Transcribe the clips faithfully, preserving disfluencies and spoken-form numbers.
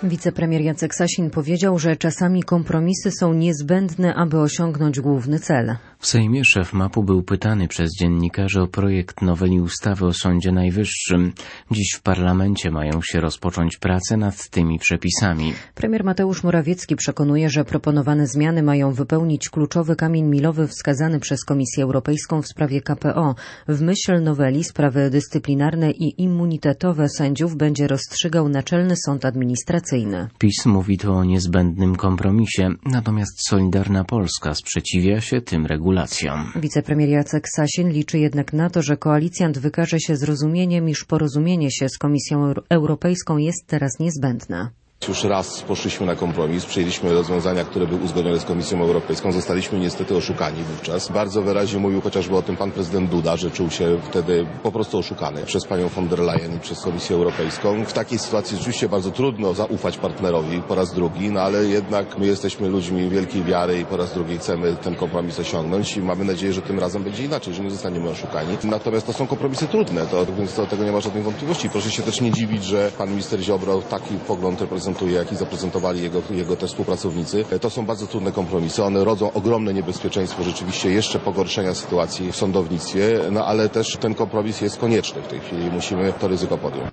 Wicepremier Jacek Sasin powiedział, że czasami kompromisy są niezbędne, aby osiągnąć główny cel. W Sejmie szef mapu był pytany przez dziennikarzy o projekt noweli ustawy o Sądzie Najwyższym. Dziś w parlamencie mają się rozpocząć prace nad tymi przepisami. Premier Mateusz Morawiecki przekonuje, że proponowane zmiany mają wypełnić kluczowy kamień milowy wskazany przez Komisję Europejską w sprawie K P O. W myśl noweli sprawy dyscyplinarne i immunitetowe sędziów będzie rozstrzygał Naczelny Sąd Administracyjny. PiS mówi tu o niezbędnym kompromisie, natomiast Solidarna Polska sprzeciwia się tym regulacjom. Wicepremier Jacek Sasin liczy jednak na to, że koalicjant wykaże się zrozumieniem, iż porozumienie się z Komisją Europejską jest teraz niezbędne. Już raz poszliśmy na kompromis, przyjęliśmy rozwiązania, które były uzgodnione z Komisją Europejską. Zostaliśmy niestety oszukani wówczas. Bardzo wyraźnie mówił chociażby o tym pan prezydent Duda, że czuł się wtedy po prostu oszukany przez panią von der Leyen i przez Komisję Europejską. W takiej sytuacji rzeczywiście bardzo trudno zaufać partnerowi po raz drugi, no ale jednak my jesteśmy ludźmi wielkiej wiary i po raz drugi chcemy ten kompromis osiągnąć i mamy nadzieję, że tym razem będzie inaczej, że nie zostaniemy oszukani. Natomiast to są kompromisy trudne, to, więc do tego nie ma żadnych wątpliwości. Proszę się też nie dziwić, że pan minister Ziobro taki pogląd reprezentuje, jaki zaprezentowali jego, jego też współpracownicy. To są bardzo trudne kompromisy. One rodzą ogromne niebezpieczeństwo rzeczywiście jeszcze pogorszenia sytuacji w sądownictwie, no ale też ten kompromis jest konieczny w tej chwili i musimy to ryzyko podjąć.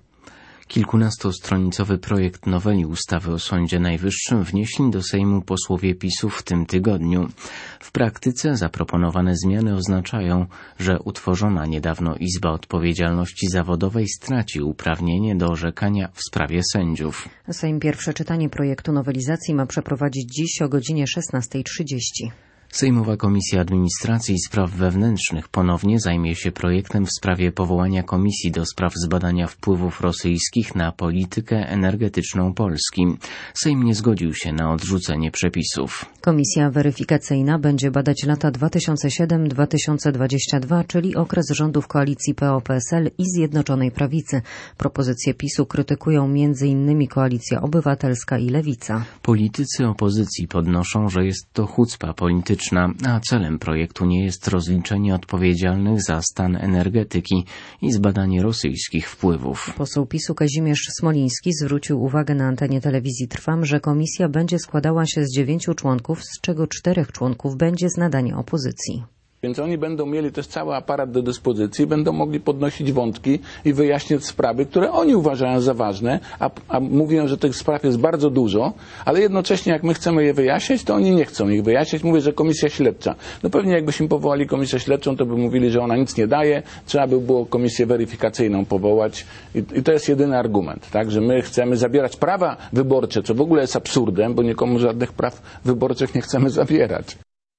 Kilkunastostronicowy projekt noweli ustawy o Sądzie Najwyższym wnieśli do Sejmu posłowie PiS-u w tym tygodniu. W praktyce zaproponowane zmiany oznaczają, że utworzona niedawno Izba Odpowiedzialności Zawodowej straci uprawnienie do orzekania w sprawie sędziów. Sejm pierwsze czytanie projektu nowelizacji ma przeprowadzić dziś o godzinie szesnastej trzydzieści. Sejmowa Komisja Administracji i Spraw Wewnętrznych ponownie zajmie się projektem w sprawie powołania Komisji do spraw zbadania wpływów rosyjskich na politykę energetyczną Polski. Sejm nie zgodził się na odrzucenie przepisów. Komisja weryfikacyjna będzie badać lata dwa tysiące siódmy do dwa tysiące dwudziestego drugiego, czyli okres rządów koalicji P O P S L i Zjednoczonej Prawicy. Propozycje PiS-u krytykują między innymi Koalicja Obywatelska i Lewica. Politycy opozycji podnoszą, że jest to hucpa polityczna, a celem projektu nie jest rozliczenie odpowiedzialnych za stan energetyki i zbadanie rosyjskich wpływów. Poseł PiS-u Kazimierz Smoliński zwrócił uwagę na antenie telewizji Trwam, że komisja będzie składała się z dziewięciu członków, z czego czterech członków będzie z nadania opozycji. Więc oni będą mieli też cały aparat do dyspozycji, będą mogli podnosić wątki i wyjaśniać sprawy, które oni uważają za ważne, a, a mówią, że tych spraw jest bardzo dużo, ale jednocześnie jak my chcemy je wyjaśniać, to oni nie chcą ich wyjaśniać. Mówię, że komisja śledcza. No pewnie jakbyśmy powołali komisję śledczą, to by mówili, że ona nic nie daje, trzeba by było komisję weryfikacyjną powołać i, i to jest jedyny argument, tak, że my chcemy zabierać prawa wyborcze, co w ogóle jest absurdem, bo nikomu żadnych praw wyborczych nie chcemy zabierać.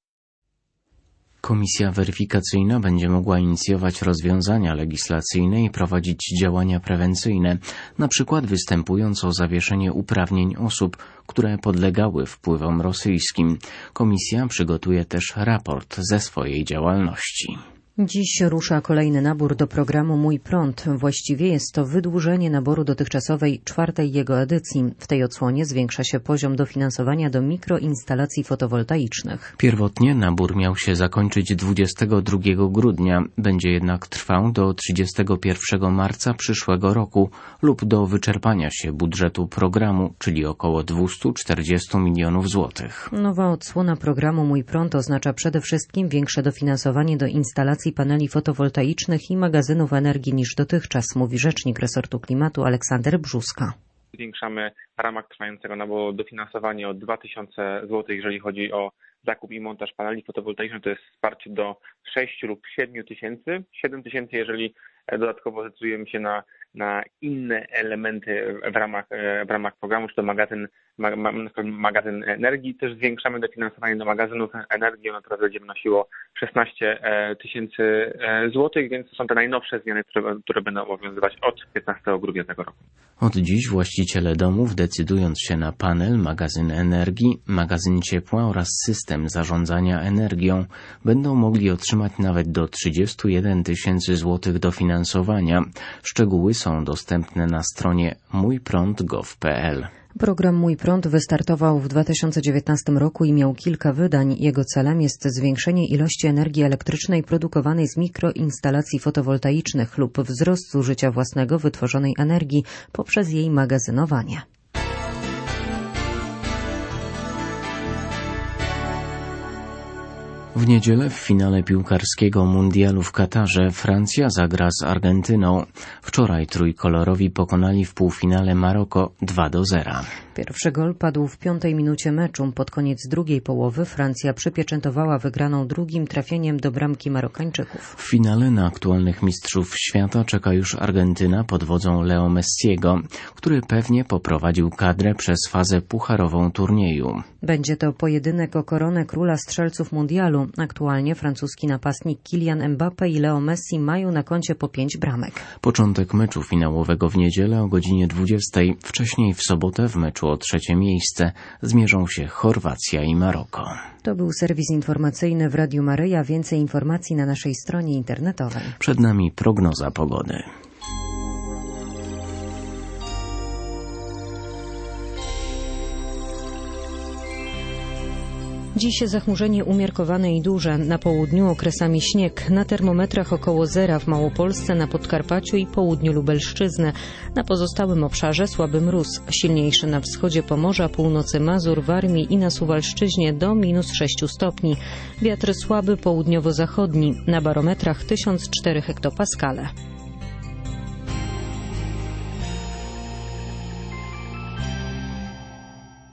Komisja weryfikacyjna będzie mogła inicjować rozwiązania legislacyjne i prowadzić działania prewencyjne, na przykład występując o zawieszenie uprawnień osób, które podlegały wpływom rosyjskim. Komisja przygotuje też raport ze swojej działalności. Dziś rusza kolejny nabór do programu Mój Prąd. Właściwie jest to wydłużenie naboru dotychczasowej czwartej jego edycji. W tej odsłonie zwiększa się poziom dofinansowania do mikroinstalacji fotowoltaicznych. Pierwotnie nabór miał się zakończyć dwudziestego drugiego grudnia. Będzie jednak trwał do trzydziestego pierwszego marca przyszłego roku lub do wyczerpania się budżetu programu, czyli około dwieście czterdzieści milionów złotych. Nowa odsłona programu Mój Prąd oznacza przede wszystkim większe dofinansowanie do instalacji paneli fotowoltaicznych i magazynów energii niż dotychczas, mówi rzecznik resortu klimatu Aleksander Brzuska. Zwiększamy w ramach trwającego naboru dofinansowanie o dwa tysiące złotych, jeżeli chodzi o zakup i montaż paneli fotowoltaicznych. To jest wsparcie do sześciu lub siedmiu tysięcy. siedem tysięcy, jeżeli dodatkowo zdecydujemy się na, na inne elementy w ramach, w ramach programu, czy to magazyn, ma, ma, magazyn energii. Też zwiększamy dofinansowanie do magazynów energii. Ono teraz będzie wynosiło szesnaście tysięcy złotych, więc to są te najnowsze zmiany, które, które będą obowiązywać od piętnastego grudnia tego roku. Od dziś właściciele domów, decydując się na panel, magazyn energii, magazyn ciepła oraz system zarządzania energią, będą mogli otrzymać nawet do trzydziestu jeden tysięcy złotych dofinansowania. Szczegóły są dostępne na stronie mój prąd kropka gov kropka p l. Program Mój Prąd wystartował w dwa tysiące dziewiętnastym roku i miał kilka wydań. Jego celem jest zwiększenie ilości energii elektrycznej produkowanej z mikroinstalacji fotowoltaicznych lub wzrost zużycia własnego wytworzonej energii poprzez jej magazynowanie. W niedzielę w finale piłkarskiego mundialu w Katarze Francja zagra z Argentyną. Wczoraj trójkolorowi pokonali w półfinale Maroko dwa do zera. Pierwszy gol padł w piątej minucie meczu. Pod koniec drugiej połowy Francja przypieczętowała wygraną drugim trafieniem do bramki Marokańczyków. W finale na aktualnych mistrzów świata czeka już Argentyna pod wodzą Leo Messiego, który pewnie poprowadził kadrę przez fazę pucharową turnieju. Będzie to pojedynek o koronę króla strzelców mundialu. Aktualnie francuski napastnik Kylian Mbappé i Leo Messi mają na koncie po pięć bramek. Początek meczu finałowego w niedzielę o godzinie dwudziestej. Wcześniej w sobotę w meczu o trzecie miejsce zmierzą się Chorwacja i Maroko. To był serwis informacyjny w Radiu Maryja. Więcej informacji na naszej stronie internetowej. Przed nami prognoza pogody. Dziś zachmurzenie umiarkowane i duże. Na południu okresami śnieg. Na termometrach około zera w Małopolsce, na Podkarpaciu i południu Lubelszczyzny. Na pozostałym obszarze słaby mróz. Silniejszy na wschodzie Pomorza, północy Mazur, Warmii i na Suwalszczyźnie do minus sześciu stopni. Wiatr słaby południowo-zachodni. Na barometrach tysiąc cztery hektopaskale.